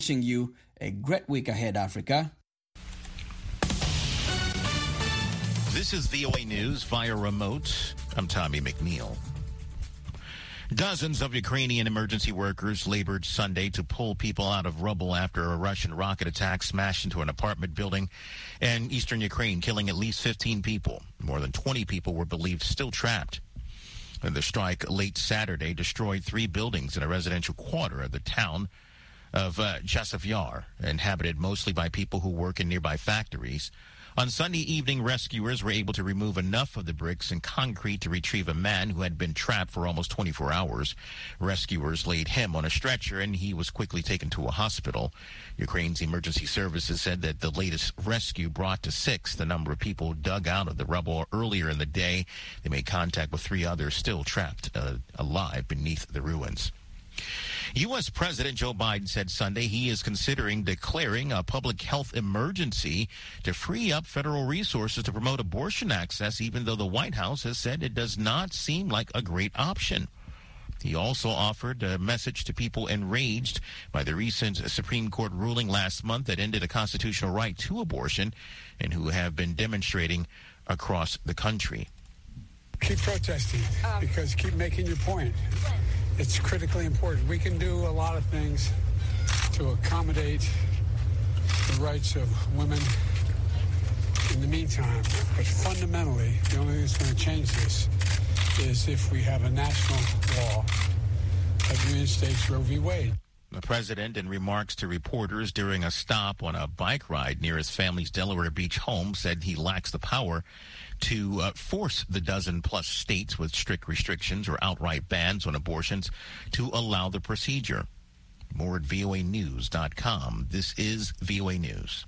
Wishing you a great week ahead, Africa. This is VOA News via remote. I'm Tommy McNeil. Dozens of Ukrainian emergency workers labored Sunday to pull people out of rubble after a Russian rocket attack smashed into an apartment building in eastern Ukraine, killing at least 15 people. More than 20 people were believed still trapped. The strike late Saturday destroyed 3 buildings in a residential quarter of the town of Chasiv Yar, inhabited mostly by people who work in nearby factories. On Sunday evening, rescuers were able to remove enough of the bricks and concrete to retrieve a man who had been trapped for almost 24 hours. Rescuers laid him on a stretcher, and he was quickly taken to a hospital. Ukraine's emergency services said that the latest rescue brought to 6 the number of people dug out of the rubble earlier in the day. They made contact with 3 others still trapped alive beneath the ruins. U.S. President Joe Biden said Sunday he is considering declaring a public health emergency to free up federal resources to promote abortion access, even though the White House has said it does not seem like a great option. He also offered a message to people enraged by the recent Supreme Court ruling last month that ended a constitutional right to abortion and who have been demonstrating across the country. Keep protesting because keep making your point. It's critically important. We can do a lot of things to accommodate the rights of women in the meantime, but fundamentally, the only thing that's going to change this is if we have a national law that reinstates Roe v. Wade. The president, in remarks to reporters during a stop on a bike ride near his family's Delaware Beach home, said he lacks the power to force the dozen-plus states with strict restrictions or outright bans on abortions to allow the procedure. More at voanews.com. This is VOA News.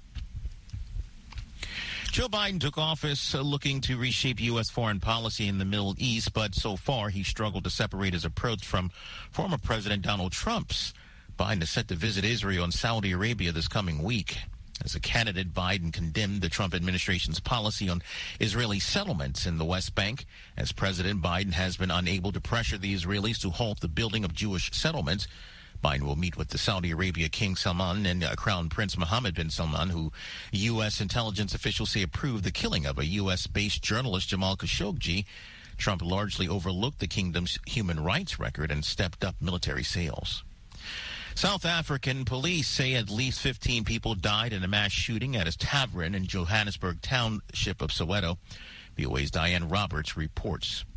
Joe Biden took office looking to reshape U.S. foreign policy in the Middle East, but so far he struggled to separate his approach from former President Donald Trump's. Biden is set to visit Israel and Saudi Arabia this coming week. As a candidate, Biden condemned the Trump administration's policy on Israeli settlements in the West Bank. As president, Biden has been unable to pressure the Israelis to halt the building of Jewish settlements. Biden will meet with the Saudi Arabia King Salman and Crown Prince Mohammed bin Salman, who U.S. intelligence officials say approved the killing of a U.S.-based journalist Jamal Khashoggi. Trump largely overlooked the kingdom's human rights record and stepped up military sales. South African police say at least 15 people died in a mass shooting at a tavern in Johannesburg township of Soweto. VOA's Diane Roberts reports.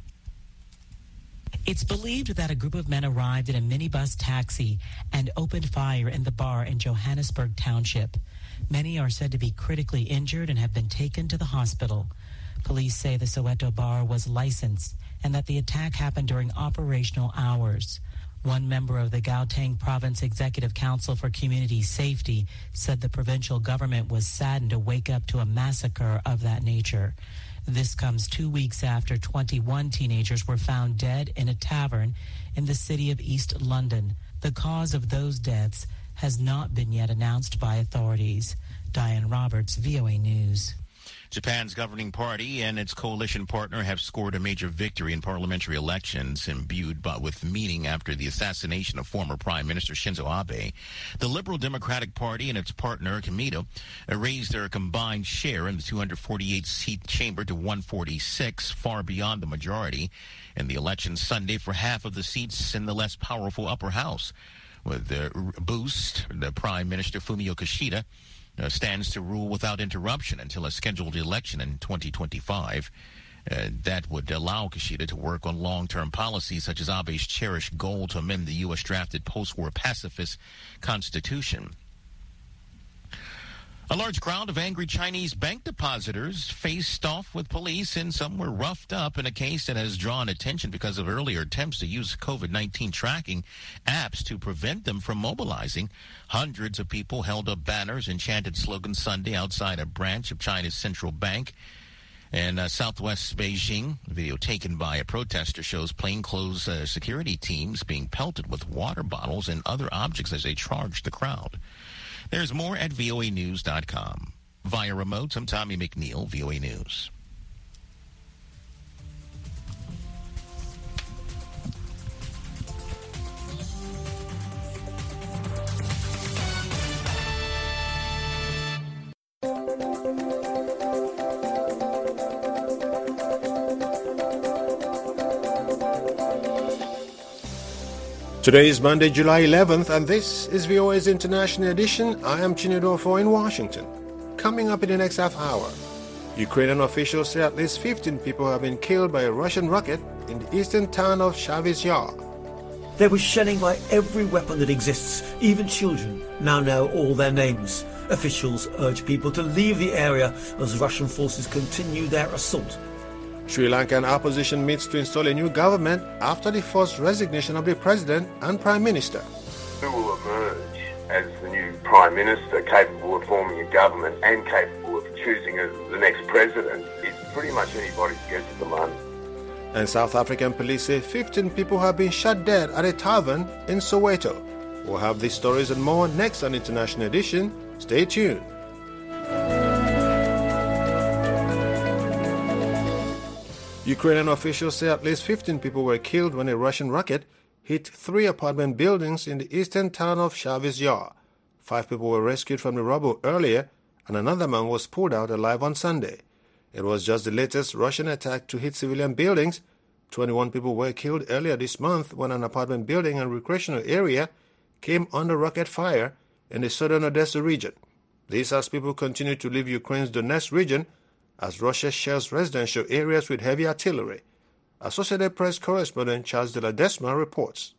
It's believed that a group of men arrived in a minibus taxi and opened fire in the bar in Johannesburg Township. Many are said to be critically injured and have been taken to the hospital. Police say the Soweto bar was licensed and that the attack happened during operational hours. One member of the Gauteng Province Executive Council for Community Safety said the provincial government was saddened to wake up to a massacre of that nature. This comes 2 weeks after 21 teenagers were found dead in a tavern in the city of East London. The cause of those deaths has not been yet announced by authorities. Diane Roberts, VOA News. Japan's governing party and its coalition partner have scored a major victory in parliamentary elections imbued with meaning after the assassination of former Prime Minister Shinzo Abe. The Liberal Democratic Party and its partner, Komeito, raised their combined share in the 248-seat chamber to 146, far beyond the majority in the election Sunday for half of the seats in the less powerful upper house. With the boost, the Prime Minister Fumio Kishida stands to rule without interruption until a scheduled election in 2025. That would allow Kishida to work on long-term policies such as Abe's cherished goal to amend the U.S. drafted post-war pacifist constitution. A large crowd of angry Chinese bank depositors faced off with police, and some were roughed up in a case that has drawn attention because of earlier attempts to use COVID-19 tracking apps to prevent them from mobilizing. Hundreds of people held up banners and chanted slogans Sunday outside a branch of China's central bank in southwest Beijing. A video taken by a protester shows plainclothes security teams being pelted with water bottles and other objects as they charged the crowd. There's more at voanews.com. Via remote, I'm Tommy McNeil, VOA News. Today is Monday, July 11th, and this is VOA's International Edition. I am Chinedorfo in Washington. Coming up in the next half hour, Ukrainian officials say at least 15 people have been killed by a Russian rocket in the eastern town of Shavis Yar. There was shelling by every weapon that exists. Even children now know all their names. Officials urge people to leave the area as Russian forces continue their assault. Sri Lankan opposition meets to install a new government after the forced resignation of the president and prime minister. Who will emerge as the new prime minister, capable of forming a government and capable of choosing the next president? It's pretty much anybody's guess at the moment. And South African police say 15 people have been shot dead at a tavern in Soweto. We'll have these stories and more next on International Edition. Stay tuned. Ukrainian officials say at least 15 people were killed when a Russian rocket hit 3 apartment buildings in the eastern town of Shavis Yar. 5 people were rescued from the rubble earlier, and another man was pulled out alive on Sunday. It was just the latest Russian attack to hit civilian buildings. 21 people were killed earlier this month when an apartment building and recreational area came under rocket fire in the southern Odessa region. This as people continue to leave Ukraine's Donetsk region as Russia shells residential areas with heavy artillery. Associated Press correspondent Charles de la Desma reports.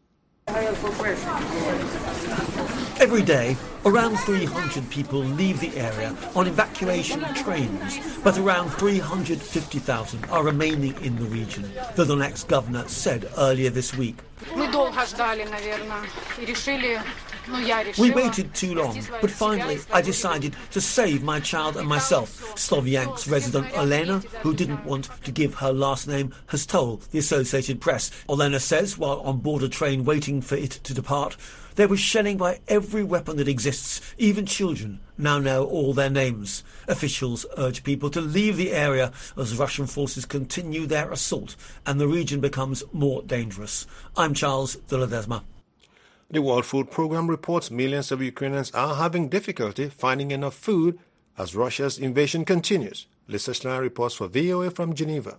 Every day, around 300 people leave the area on evacuation trains, but around 350,000 are remaining in the region, the Donetsk governor said earlier this week. We waited too long, but finally I decided to save my child and myself, Slovyank's resident Olena, who didn't want to give her last name, has told the Associated Press. Olena says, while on board a train waiting for it to depart, there was shelling by every weapon that exists. Even children now know all their names. Officials urge people to leave the area as Russian forces continue their assault and the region becomes more dangerous. I'm Charles de la Desma. The World Food Programme reports millions of Ukrainians are having difficulty finding enough food as Russia's invasion continues. Lisa Schlein reports for VOA from Geneva.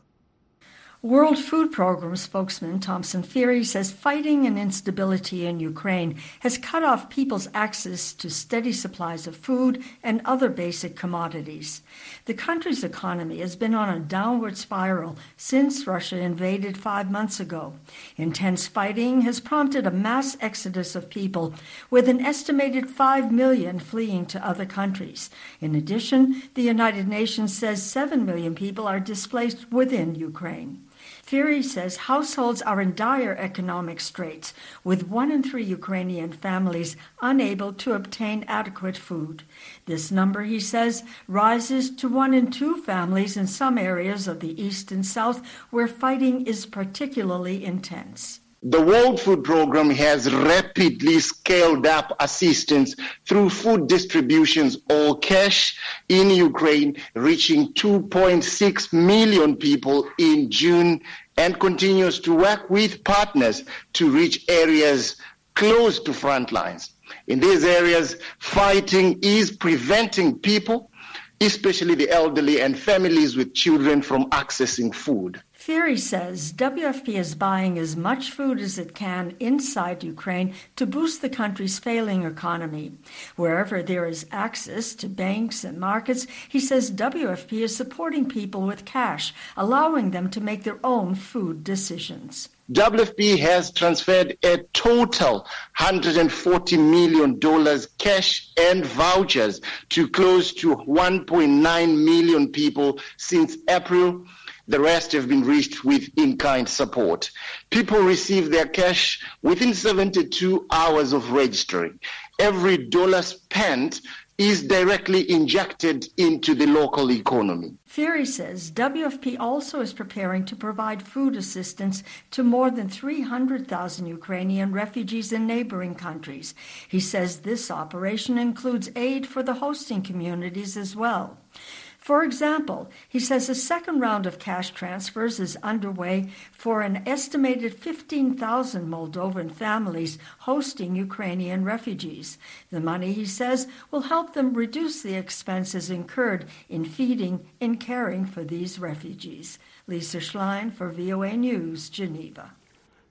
World Food Programme spokesman Thomson Feary says fighting and instability in Ukraine has cut off people's access to steady supplies of food and other basic commodities. The country's economy has been on a downward spiral since Russia invaded 5 months ago. Intense fighting has prompted a mass exodus of people, with an estimated 5 million fleeing to other countries. In addition, the United Nations says 7 million people are displaced within Ukraine. Feary says households are in dire economic straits, with 1 in 3 Ukrainian families unable to obtain adequate food. This number, he says, rises to 1 in 2 families in some areas of the east and south where fighting is particularly intense. The World Food Programme has rapidly scaled up assistance through food distributions or cash in Ukraine, reaching 2.6 million people in June, and continues to work with partners to reach areas close to front lines. In these areas, fighting is preventing people, especially the elderly and families with children, from accessing food. Feary says WFP is buying as much food as it can inside Ukraine to boost the country's failing economy. Wherever there is access to banks and markets, he says WFP is supporting people with cash, allowing them to make their own food decisions. WFP has transferred a total $140 million cash and vouchers to close to 1.9 million people since April. The rest have been reached with in-kind support. People receive their cash within 72 hours of registering. Every dollar spent is directly injected into the local economy. Feary says WFP also is preparing to provide food assistance to more than 300,000 Ukrainian refugees in neighboring countries. He says this operation includes aid for the hosting communities as well. For example, he says a second round of cash transfers is underway for an estimated 15,000 Moldovan families hosting Ukrainian refugees. The money, he says, will help them reduce the expenses incurred in feeding and caring for these refugees. Lisa Schlein for VOA News, Geneva.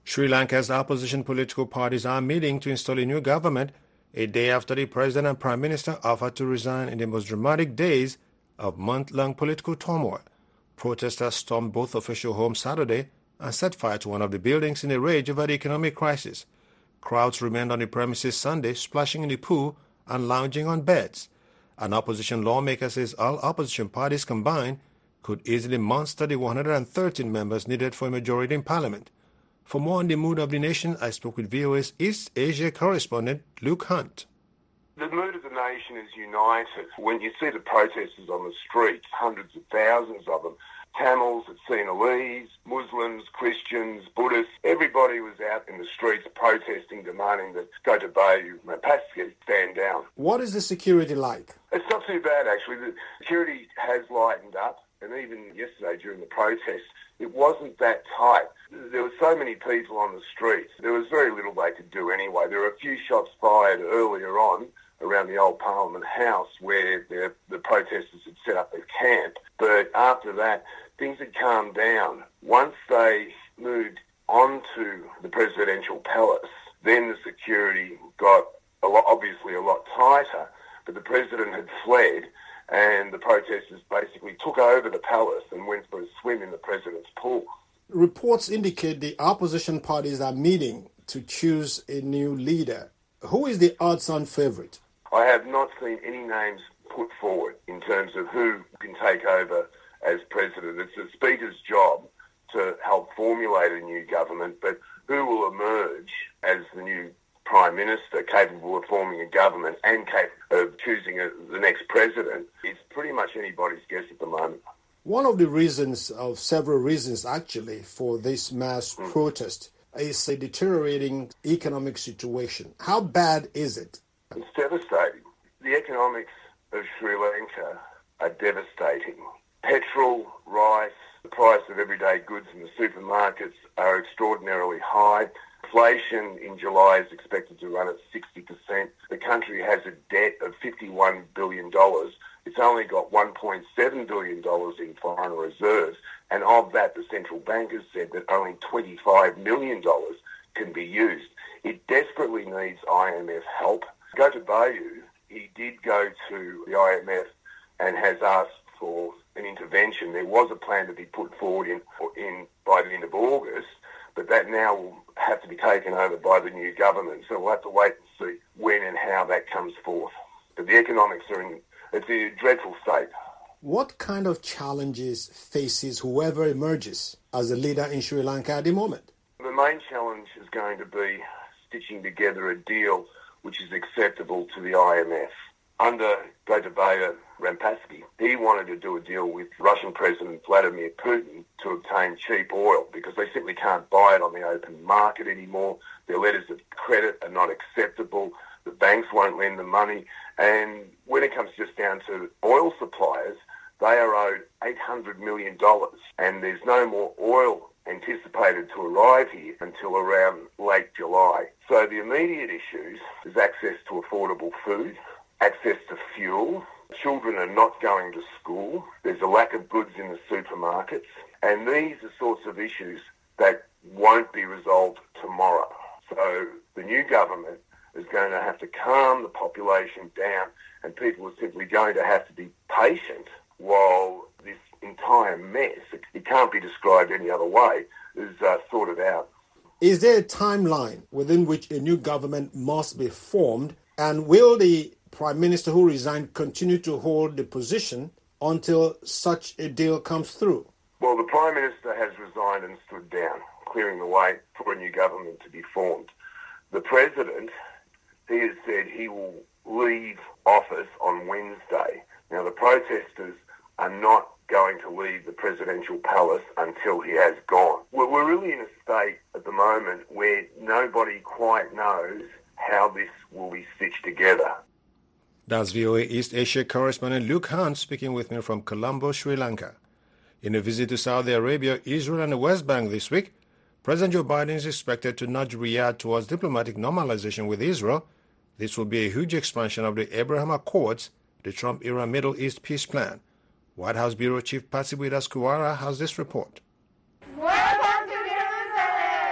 Sri Lanka's opposition political parties are meeting to install a new government a day after the president and prime minister offered to resign in the most dramatic days of month-long political turmoil. Protesters stormed both official homes Saturday and set fire to one of the buildings in a rage over the economic crisis. Crowds remained on the premises Sunday, splashing in the pool and lounging on beds. An opposition lawmaker says all opposition parties combined could easily muster the 113 members needed for a majority in parliament. For more on the mood of the nation, I spoke with VOA's East Asia correspondent Luke Hunt. The mood of the nation is united. When you see the protesters on the streets, hundreds of thousands of them, Tamils at Sinhalese, Muslims, Christians, Buddhists, everybody was out in the streets protesting, demanding that Gotabaya Rajapaksa stand down. What is the security like? It's not too bad, actually. The security has lightened up, and even yesterday during the protest, it wasn't that tight. There were so many people on the streets. There was very little they could do anyway. There were a few shots fired earlier on around the old Parliament House where the protesters had set up their camp. But after that, things had calmed down. Once they moved onto the presidential palace, then the security got obviously a lot tighter. But the president had fled, and the protesters basically took over the palace and went for a swim in the president's pool. Reports indicate the opposition parties are meeting to choose a new leader. Who is the odds-on favourite? I have not seen any names put forward in terms of who can take over as president. It's the Speaker's job to help formulate a new government, but who will emerge as the new Prime Minister capable of forming a government and capable of choosing the next president is pretty much anybody's guess at the moment. One of the reasons, of several reasons actually, for this mass protest is a deteriorating economic situation. How bad is it? It's devastating. The economics of Sri Lanka are devastating. Petrol, rice, the price of everyday goods in the supermarkets are extraordinarily high. Inflation in July is expected to run at 60%. The country has a debt of $51 billion. It's only got $1.7 billion in foreign reserves. And of that, the central bank has said that only $25 million can be used. It desperately needs IMF help. Gotabaya, he did go to the IMF and has asked for an intervention. There was a plan to be put forward in by the end of August, but that now will have to be taken over by the new government. So we'll have to wait and see when and how that comes forth. But the economics it's a dreadful state. What kind of challenges faces whoever emerges as a leader in Sri Lanka at the moment? The main challenge is going to be stitching together a deal which is acceptable to the IMF. Under Gotabaya Rajapaksa, he wanted to do a deal with Russian President Vladimir Putin to obtain cheap oil because they simply can't buy it on the open market anymore. Their letters of credit are not acceptable. The banks won't lend them money. And when it comes just down to oil suppliers, they are owed $800 million. And there's no more oil anticipated to arrive here until around late July. So the immediate issues is access to affordable food, access to fuel. Children are not going to school. There's a lack of goods in the supermarkets. And these are sorts of issues that won't be resolved tomorrow. So the new government is going to have to calm the population down, and people are simply going to have to be patient while this entire mess, it can't be described any other way, is sorted out. Is there a timeline within which a new government must be formed, and will the Prime Minister who resigned continue to hold the position until such a deal comes through? Well, the Prime Minister has resigned and stood down, clearing the way for a new government to be formed. The President, he has said he will leave office on Wednesday. Now, the protesters are not going to leave the presidential palace until he has gone. We're really in a state at the moment where nobody quite knows how this will be stitched together. That's VOA East Asia correspondent Luke Hunt speaking with me from Colombo, Sri Lanka. In a visit to Saudi Arabia, Israel and the West Bank this week, President Joe Biden is expected to nudge Riyadh towards diplomatic normalization with Israel. This will be a huge expansion of the Abraham Accords, the Trump-era Middle East peace plan. White House Bureau Chief Patsy Widakuswara has this report. Welcome to Jerusalem!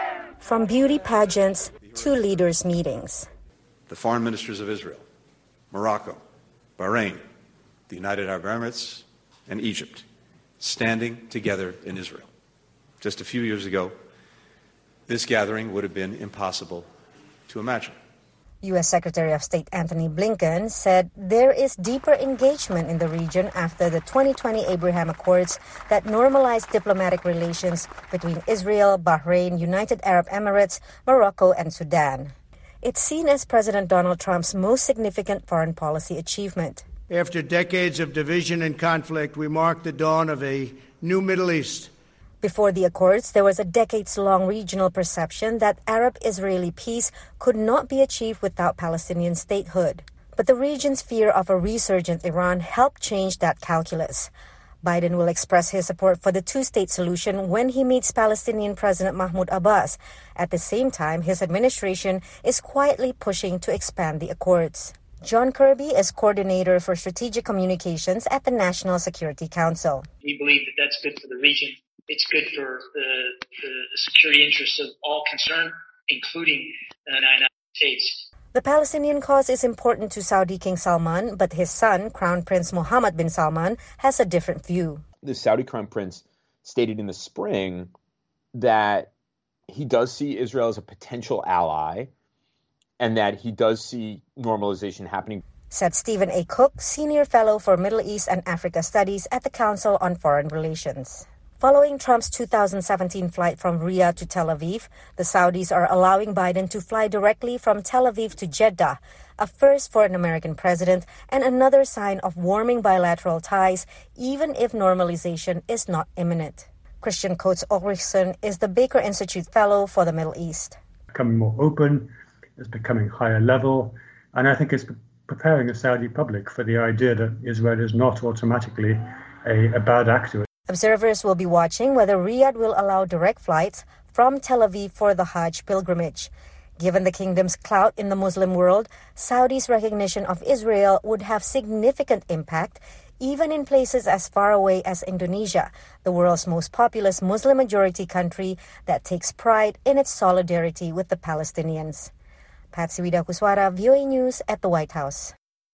from beauty pageants to leaders' meetings. The foreign ministers of Israel, Morocco, Bahrain, the United Arab Emirates, and Egypt standing together in Israel. Just a few years ago, this gathering would have been impossible to imagine. U.S. Secretary of State Antony Blinken said there is deeper engagement in the region after the 2020 Abraham Accords that normalized diplomatic relations between Israel, Bahrain, United Arab Emirates, Morocco, and Sudan. It's seen as President Donald Trump's most significant foreign policy achievement. After decades of division and conflict, we mark the dawn of a new Middle East. Before the Accords, there was a decades-long regional perception that Arab-Israeli peace could not be achieved without Palestinian statehood. But the region's fear of a resurgent Iran helped change that calculus. Biden will express his support for the two-state solution when he meets Palestinian President Mahmoud Abbas. At the same time, his administration is quietly pushing to expand the Accords. John Kirby is coordinator for strategic communications at the National Security Council. We believe that that's good for the region. It's good for the security interests of all concerned, including the United States. The Palestinian cause is important to Saudi King Salman, but his son, Crown Prince Mohammed bin Salman, has a different view. The Saudi Crown Prince stated in the spring that he does see Israel as a potential ally and that he does see normalization happening. Said Stephen A. Cook, Senior Fellow for Middle East and Africa Studies at the Council on Foreign Relations. Following Trump's 2017 flight from Riyadh to Tel Aviv, the Saudis are allowing Biden to fly directly from Tel Aviv to Jeddah, a first for an American president and another sign of warming bilateral ties, even if normalization is not imminent. Christian Coates Ulrichsen is the Baker Institute Fellow for the Middle East. Becoming more open, it's becoming higher level, and I think it's preparing the Saudi public for the idea that Israel is not automatically a bad actor. Observers will be watching whether Riyadh will allow direct flights from Tel Aviv for the Hajj pilgrimage. Given the kingdom's clout in the Muslim world, Saudi's recognition of Israel would have significant impact, even in places as far away as Indonesia, the world's most populous Muslim-majority country that takes pride in its solidarity with the Palestinians. Patsy Widakuswara, VOA News at the White House.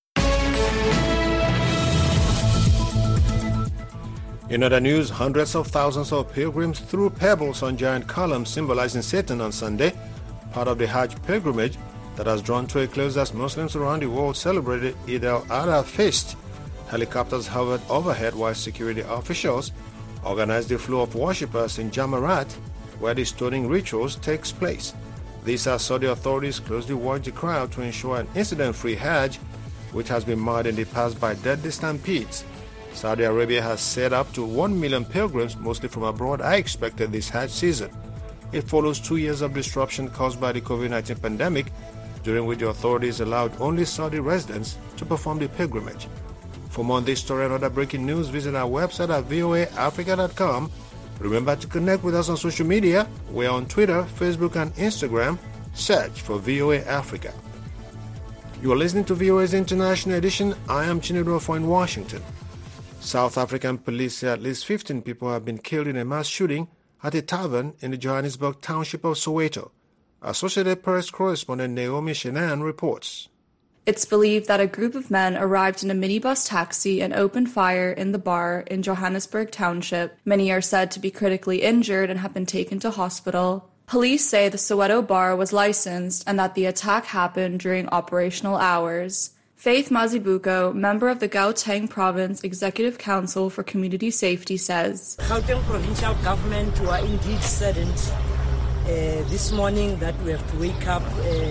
In other news, hundreds of thousands of pilgrims threw pebbles on giant columns symbolizing Satan on Sunday, part of the Hajj pilgrimage that has drawn to a close as Muslims around the world celebrated Eid al-Adha feast. Helicopters hovered overhead while security officials organized the flow of worshippers in Jamarat, where the stoning rituals takes place. These as Saudi authorities closely watch the crowd to ensure an incident-free Hajj, which has been marred in the past by deadly stampedes. Saudi Arabia has said up to 1 million pilgrims, mostly from abroad, are expected this Hajj season. It follows 2 years of disruption caused by the COVID-19 pandemic, during which the authorities allowed only Saudi residents to perform the pilgrimage. For more on this story and other breaking news, visit our website at voaafrica.com. Remember to connect with us on social media. We're on Twitter, Facebook, and Instagram. Search for VOA Africa. You are listening to VOA's International Edition. I am Chinedu Ofo in Washington. South African police say at least 15 people have been killed in a mass shooting at a tavern in the Johannesburg township of Soweto. Associated Press correspondent Naomi Shenan reports. It's believed that a group of men arrived in a minibus taxi and opened fire in the bar in Johannesburg Township. Many are said to be critically injured and have been taken to hospital. Police say the Soweto bar was licensed and that the attack happened during operational hours. Faith Mazibuko, member of the Gauteng Province Executive Council for Community Safety, says, Gauteng provincial government were indeed saddened this morning that we have to wake up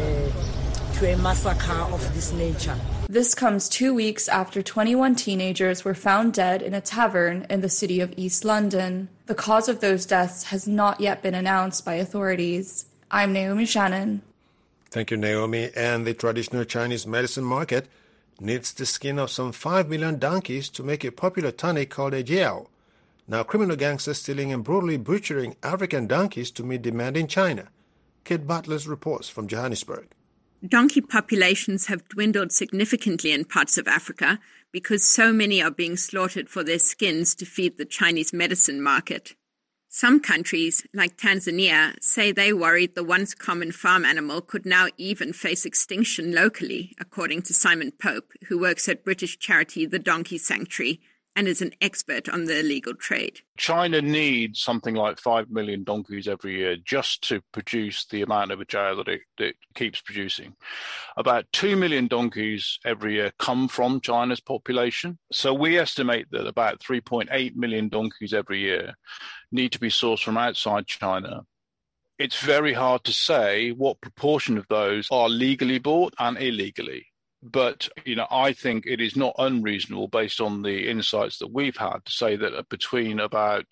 to a massacre of this nature. This comes 2 weeks after 21 teenagers were found dead in a tavern in the city of East London. The cause of those deaths has not yet been announced by authorities. I'm Naomi Shannon. Thank you, Naomi. And the traditional Chinese medicine market needs the skin of some 5 million donkeys to make a popular tonic called a jiao. Now, criminal gangsters stealing and brutally butchering African donkeys to meet demand in China. Kate Butlers reports from Johannesburg. Donkey populations have dwindled significantly in parts of Africa because so many are being slaughtered for their skins to feed the Chinese medicine market. Some countries, like Tanzania, say they worried the once common farm animal could now even face extinction locally, according to Simon Pope, who works at British charity The Donkey Sanctuary and is an expert on the illegal trade. China needs something like 5 million donkeys every year just to produce the amount of ajao that it keeps producing. About 2 million donkeys every year come from China's population. So we estimate that about 3.8 million donkeys every year need to be sourced from outside China. It's very hard to say what proportion of those are legally bought and illegally. But, I think it is not unreasonable based on the insights that we've had to say that between about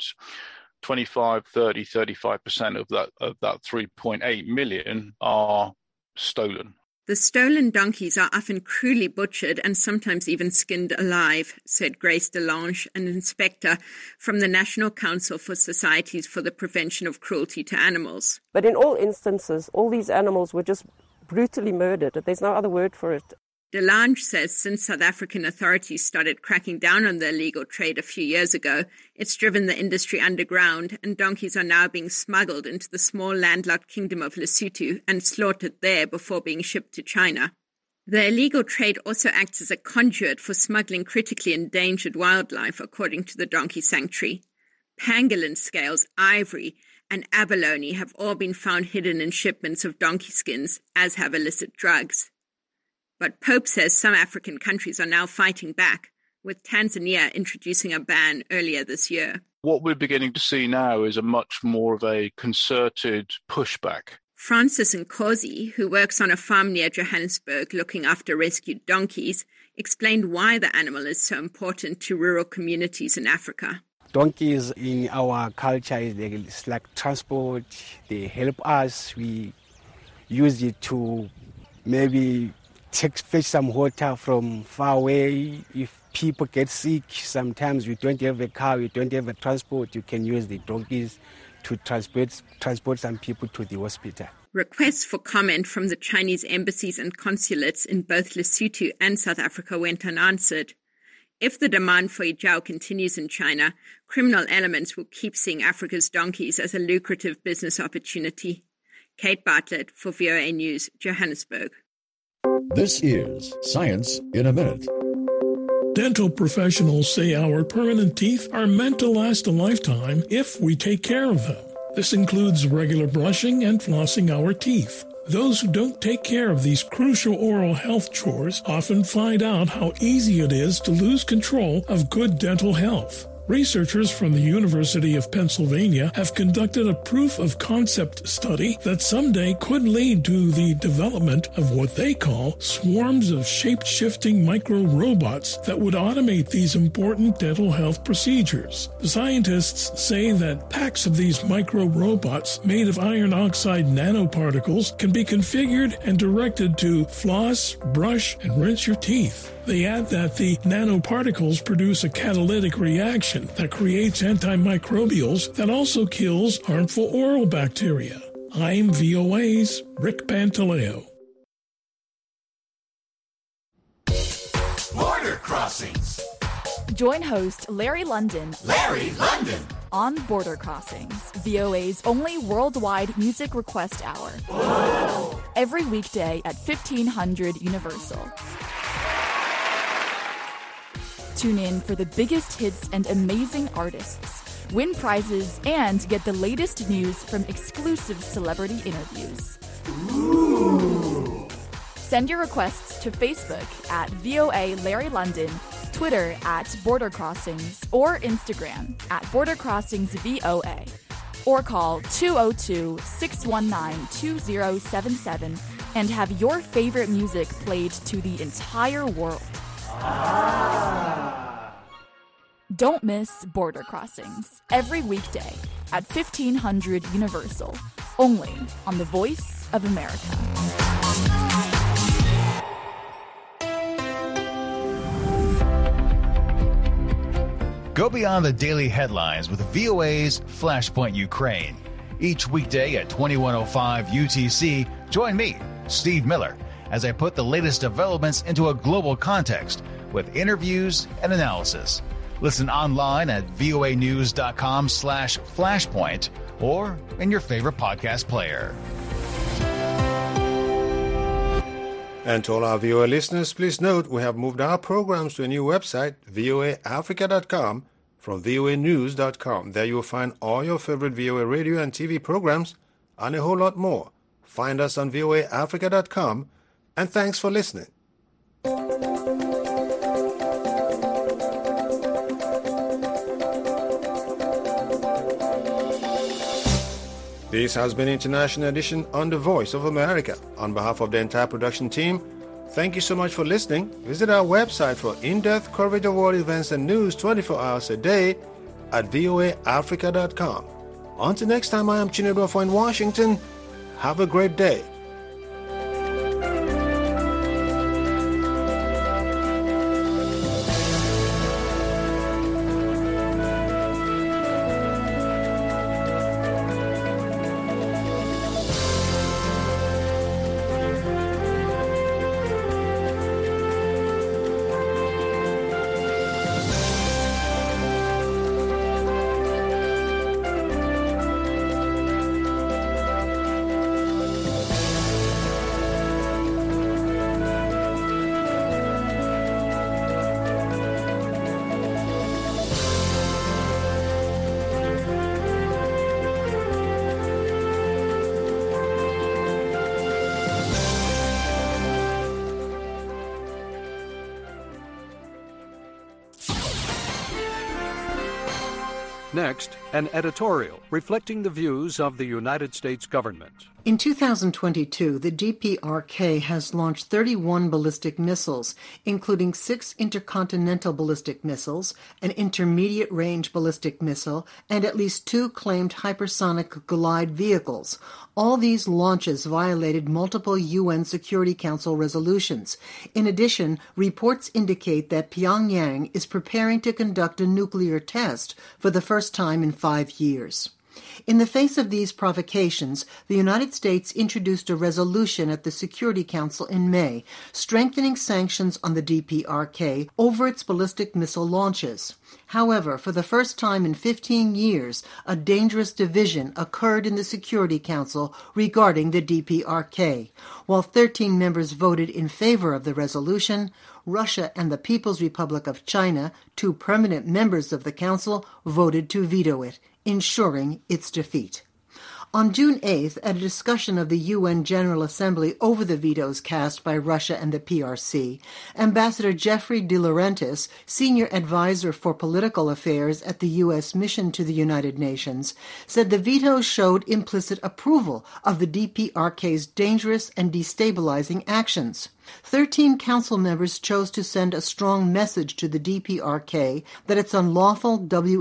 25, 30, 35% of that 3.8 million are stolen. The stolen donkeys are often cruelly butchered and sometimes even skinned alive, said Grace DeLange, an inspector from the National Council for Societies for the Prevention of Cruelty to Animals. But in all instances, all these animals were just brutally murdered. There's no other word for it. DeLange says since South African authorities started cracking down on the illegal trade a few years ago, it's driven the industry underground, and donkeys are now being smuggled into the small landlocked kingdom of Lesotho and slaughtered there before being shipped to China. The illegal trade also acts as a conduit for smuggling critically endangered wildlife, according to the Donkey Sanctuary. Pangolin scales, ivory, and abalone have all been found hidden in shipments of donkey skins, as have illicit drugs. But Pope says some African countries are now fighting back, with Tanzania introducing a ban earlier this year. What we're beginning to see now is a much more of a concerted pushback. Francis Nkosi, who works on a farm near Johannesburg looking after rescued donkeys, explained why the animal is so important to rural communities in Africa. Donkeys in our culture is like transport. They help us. We use it to maybe fetch some water from far away. If people get sick, sometimes we don't have a car, we don't have a transport, you can use the donkeys to transport some people to the hospital. Requests for comment from the Chinese embassies and consulates in both Lesotho and South Africa went unanswered. If the demand for ajao continues in China, criminal elements will keep seeing Africa's donkeys as a lucrative business opportunity. Kate Bartlett for VOA News, Johannesburg. This is Science in a Minute. Dental professionals say our permanent teeth are meant to last a lifetime if we take care of them. This includes regular brushing and flossing our teeth. Those who don't take care of these crucial oral health chores often find out how easy it is to lose control of good dental health. Researchers from the University of Pennsylvania have conducted a proof-of-concept study that someday could lead to the development of what they call swarms of shape-shifting micro-robots that would automate these important dental health procedures. The scientists say that packs of these micro-robots made of iron oxide nanoparticles can be configured and directed to floss, brush, and rinse your teeth. They add that the nanoparticles produce a catalytic reaction that creates antimicrobials that also kills harmful oral bacteria. I'm VOA's Rick Pantaleo. Border Crossings. Join host Larry London. On Border Crossings, VOA's only worldwide music request hour. Whoa. Every weekday at 1500 Universal. Tune in for the biggest hits and amazing artists, win prizes, and get the latest news from exclusive celebrity interviews. Ooh. Send your requests to Facebook at VOA Larry London, Twitter at Border Crossings, or Instagram at Border Crossings VOA, or call 202-619-2077 and have your favorite music played to the entire world. Don't miss Border Crossings every weekday at 1500 Universal, only on The Voice of America. Go beyond the daily headlines with VOA's Flashpoint Ukraine. Each weekday at 21:05 UTC, join me, Steve Miller, as I put the latest developments into a global context with interviews and analysis. Listen online at voanews.com/flashpoint or in your favorite podcast player. And to all our VOA listeners, please note we have moved our programs to a new website, voaafrica.com, from voanews.com. There you will find all your favorite VOA radio and TV programs and a whole lot more. Find us on voaafrica.com, and thanks for listening. This has been International Edition on The Voice of America. On behalf of the entire production team, thank you so much for listening. Visit our website for in-depth coverage of world events and news 24 hours a day at voaafrica.com. Until next time, I am Chinedu in Washington. Have a great day. Next, an editorial reflecting the views of the United States government. In 2022, the DPRK has launched 31 ballistic missiles, including 6 intercontinental ballistic missiles, an intermediate-range ballistic missile, and at least 2 claimed hypersonic glide vehicles. All these launches violated multiple UN Security Council resolutions. In addition, reports indicate that Pyongyang is preparing to conduct a nuclear test for the first time in 5 years. In the face of these provocations, the United States introduced a resolution at the Security Council in May, strengthening sanctions on the DPRK over its ballistic missile launches. However, for the first time in 15 years, a dangerous division occurred in the Security Council regarding the DPRK. While 13 members voted in favor of the resolution, Russia and the People's Republic of China, 2 permanent members of the Council, voted to veto it, ensuring its defeat. On June 8th, at a discussion of the UN General Assembly over the vetoes cast by Russia and the PRC, Ambassador Jeffrey De Laurentiis, senior advisor for political affairs at the U.S. mission to the United Nations, said the vetoes showed implicit approval of the DPRK's dangerous and destabilizing actions. 13 council members chose to send a strong message to the DPRK that its unlawful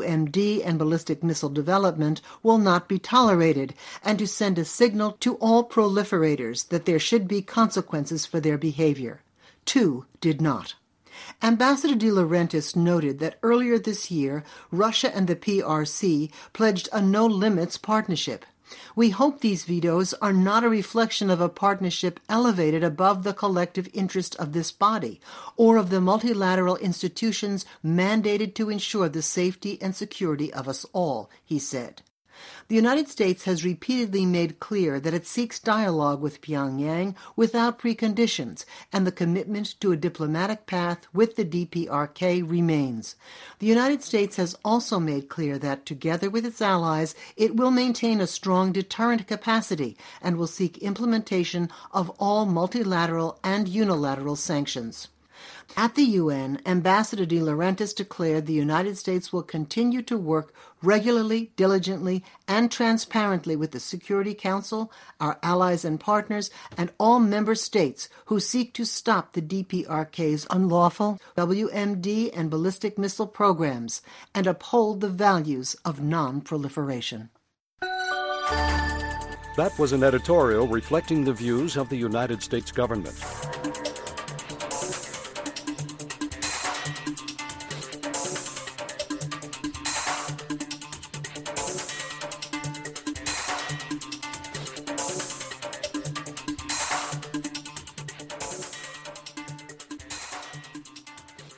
WMD and ballistic missile development will not be tolerated, and to send a signal to all proliferators that there should be consequences for their behavior. 2 did not. Ambassador De Laurentiis noted that earlier this year, Russia and the PRC pledged a no-limits partnership. We hope these vetoes are not a reflection of a partnership elevated above the collective interest of this body or of the multilateral institutions mandated to ensure the safety and security of us all, he said. The United States has repeatedly made clear that it seeks dialogue with Pyongyang without preconditions, and the commitment to a diplomatic path with the DPRK remains. The United States has also made clear that, together with its allies, it will maintain a strong deterrent capacity and will seek implementation of all multilateral and unilateral sanctions. At the UN, Ambassador De Laurentiis declared the United States will continue to work regularly, diligently, and transparently with the Security Council, our allies and partners, and all member states who seek to stop the DPRK's unlawful WMD and ballistic missile programs and uphold the values of non-proliferation. That was an editorial reflecting the views of the United States government.